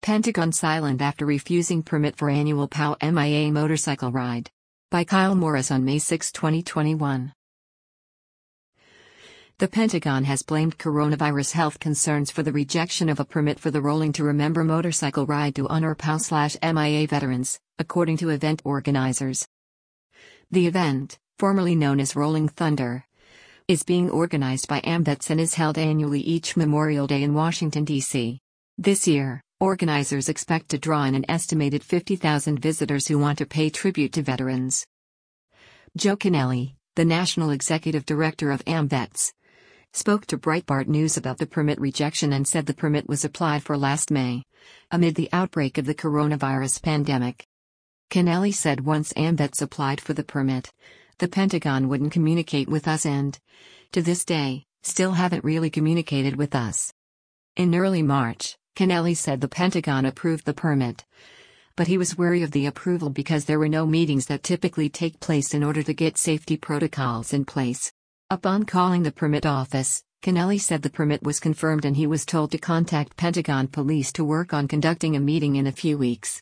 Pentagon silent after refusing permit for annual POW MIA motorcycle ride. By Kyle Morris on May 6, 2021. The Pentagon has blamed coronavirus health concerns for the rejection of a permit for the Rolling to Remember motorcycle ride to honor POW/MIA veterans, according to event organizers. The event, formerly known as Rolling Thunder, is being organized by AMVETS and is held annually each Memorial Day in Washington, D.C. This year, organizers expect to draw in an estimated 50,000 visitors who want to pay tribute to veterans. Joe Kennelly, the National Executive Director of AMVETS, spoke to Breitbart News about the permit rejection and said the permit was applied for last May, amid the outbreak of the coronavirus pandemic. Kennelly said once AMVETS applied for the permit, the Pentagon wouldn't communicate with us and, to this day, still haven't really communicated with us. In early March, Kennelly said the Pentagon approved the permit, but he was wary of the approval because there were no meetings that typically take place in order to get safety protocols in place. Upon calling the permit office, Kennelly said the permit was confirmed and he was told to contact Pentagon police to work on conducting a meeting in a few weeks.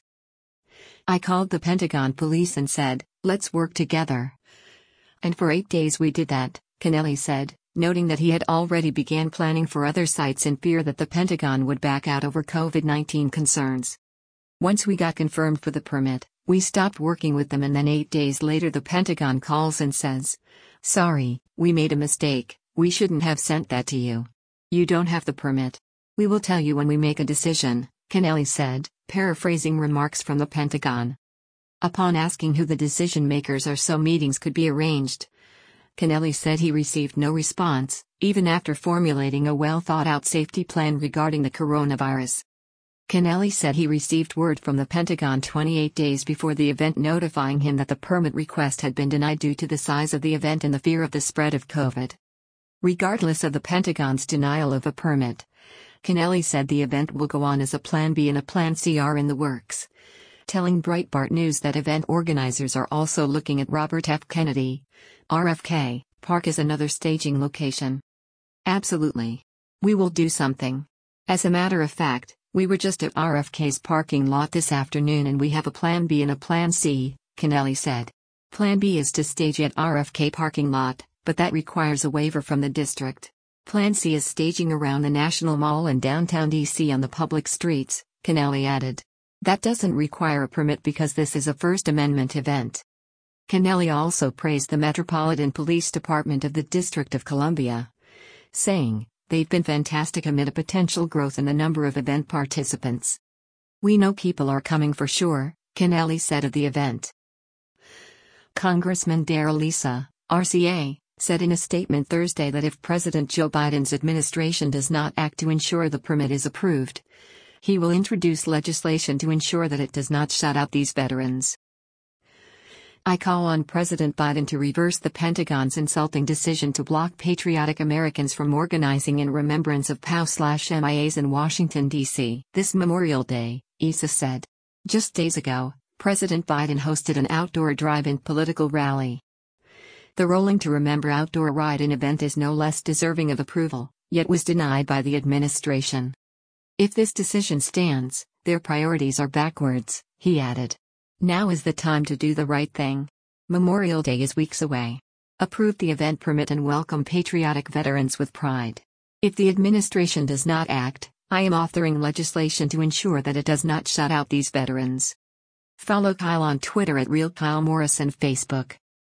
I called the Pentagon police and said, let's work together. And for 8 days we did that, Kennelly said, noting that he had already began planning for other sites in fear that the Pentagon would back out over COVID-19 concerns. Once we got confirmed for the permit, we stopped working with them and then 8 days later the Pentagon calls and says, sorry, we made a mistake, we shouldn't have sent that to you. You don't have the permit. We will tell you when we make a decision, Kennelly said, paraphrasing remarks from the Pentagon. Upon asking who the decision makers are so meetings could be arranged, Kennelly said he received no response, even after formulating a well-thought-out safety plan regarding the coronavirus. Kennelly said he received word from the Pentagon 28 days before the event notifying him that the permit request had been denied due to the size of the event and the fear of the spread of COVID. Regardless of the Pentagon's denial of a permit, Kennelly said the event will go on as a Plan B and a Plan C are in the works, telling Breitbart News that event organizers are also looking at Robert F. Kennedy, RFK, Park as another staging location. Absolutely. We will do something. As a matter of fact, we were just at RFK's parking lot this afternoon and we have a Plan B and a Plan C, Kennelly said. Plan B is to stage at RFK parking lot, but that requires a waiver from the district. Plan C is staging around the National Mall in downtown DC on the public streets, Kennelly added. That doesn't require a permit because this is a First Amendment event. Kennelly also praised the Metropolitan Police Department of the District of Columbia, saying, they've been fantastic amid a potential growth in the number of event participants. We know people are coming for sure, Kennelly said of the event. Congressman Darrell Issa, RCA, said in a statement Thursday that if President Joe Biden's administration does not act to ensure the permit is approved, he will introduce legislation to ensure that it does not shut out these veterans. I call on President Biden to reverse the Pentagon's insulting decision to block patriotic Americans from organizing in remembrance of POW/MIAs in Washington, D.C. this Memorial Day, Issa said. Just days ago, President Biden hosted an outdoor drive-in political rally. The Rolling to Remember outdoor ride-in event is no less deserving of approval, yet was denied by the administration. If this decision stands, their priorities are backwards, he added. Now is the time to do the right thing. Memorial Day is weeks away. Approve the event permit and welcome patriotic veterans with pride. If the administration does not act, I am authoring legislation to ensure that it does not shut out these veterans. Follow Kyle on Twitter at RealKyleMorris and Facebook.